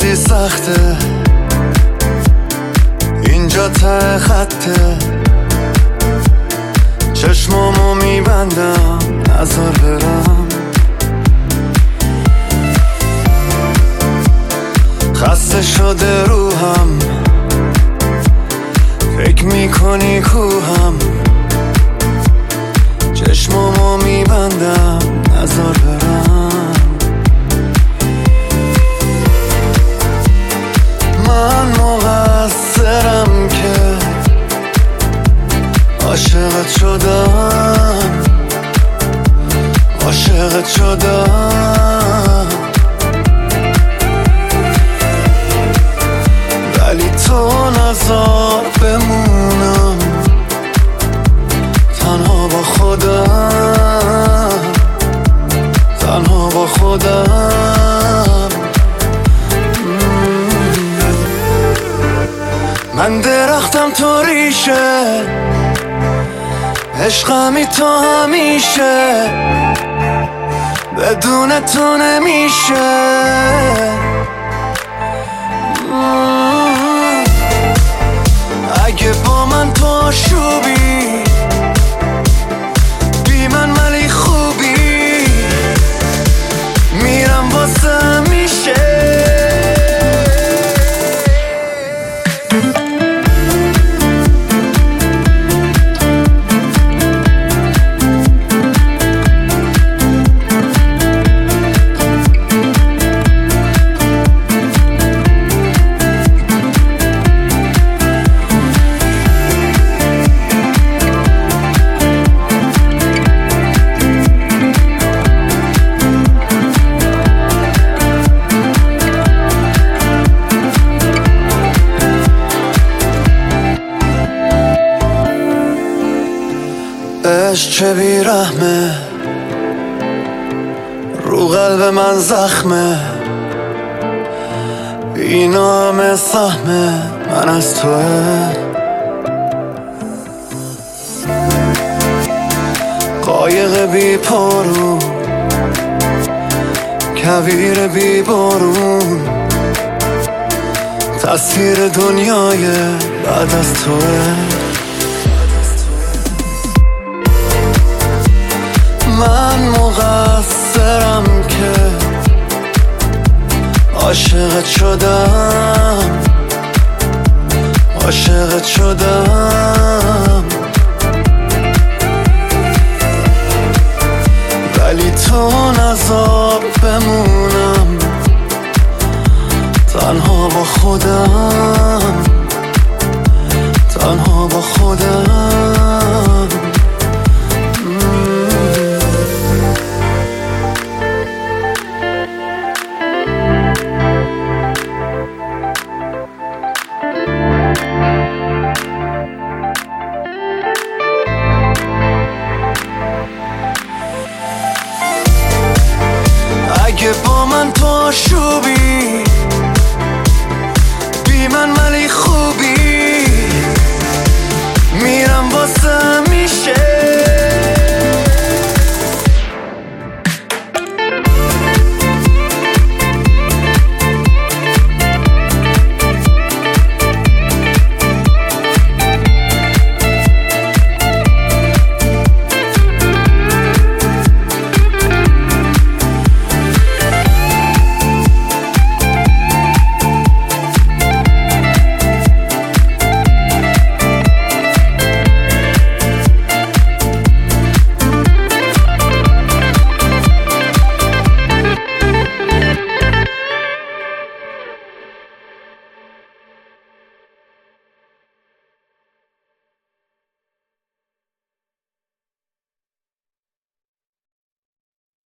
خیلی سخته اینجا ته خطه، چشمامو میبندم نظر برم. خسته شده روحم، فکر میکنی کوهم، چشمامو میبندم نظر برم. من مقصرم که عاشقت شدم، عاشقت شدم، ولی تو نذار بمونم تنها با خودم، تنها با خودم. من درختم تو ریشه، عشقمی تو همیشه، بدون تو نمیشه. اگه با من تو آشوبی، بی من ولی خوبی، میرم واسه همیشه. عشق چه بیرحمه، رو قلب من زخمه، اینا همه سهمه من از توه. قایق بی پارو، کویر بی بارون، تصویر دنیای بعد از توه. من مقصرم که عاشقت شدم، عاشقت شدم، ولی تو نذار بمونم تنها با خودم، تنها با خودم. اگه با من تو آشوبی،